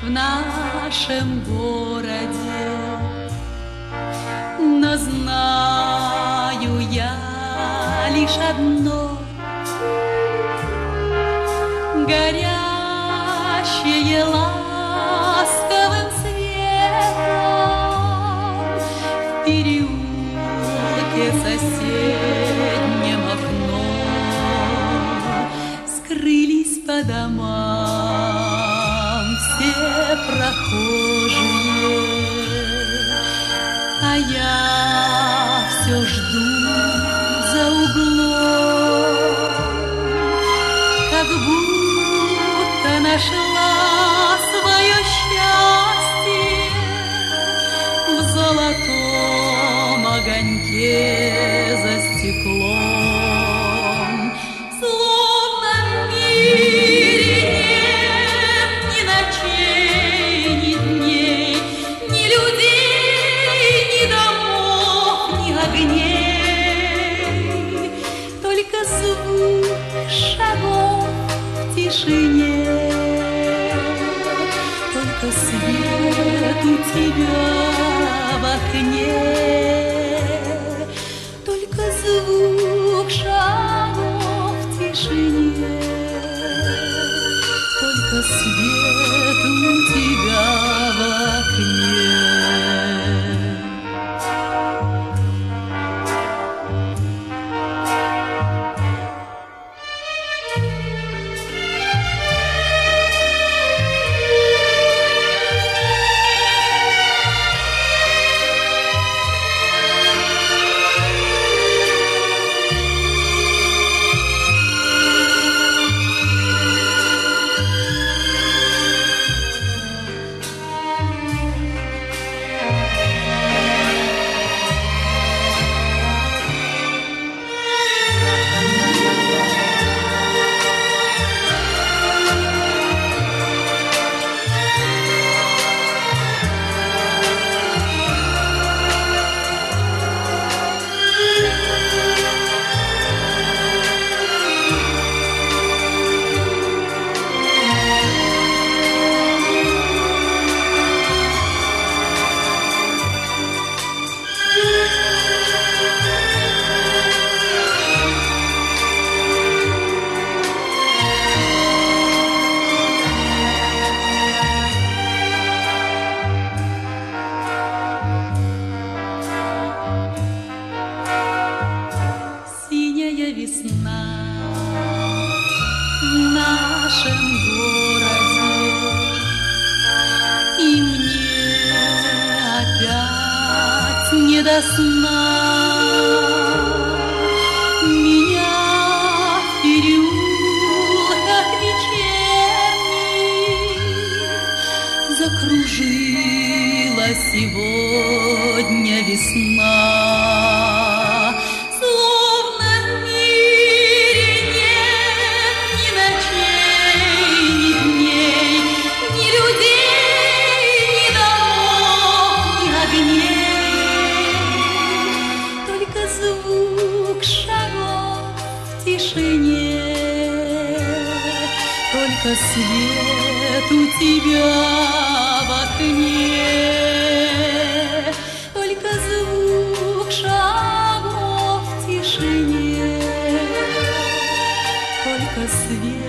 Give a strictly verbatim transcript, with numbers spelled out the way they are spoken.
в нашем городе, но знаю я лишь одно: горящее ласковым светом в переулке соседнем окном скрылись по домам все прохожие, а я все жду за углом, как будто нашла свое счастье в золотом огоньке за стеклом. Словно в мире нет ни ночей, ни дней, ни людей, ни домов, ни огней, только звук шагов в тишине, только свет у тебя в окне, только звук шагов в тишине, только свет у тебя в окне. Весна в нашем городе, и мне опять не до сна. Меня в переулках вечерних закружила сегодня весна. Звук шагов в тишине, только свет у тебя в окне, только звук шагов в тишине, только свет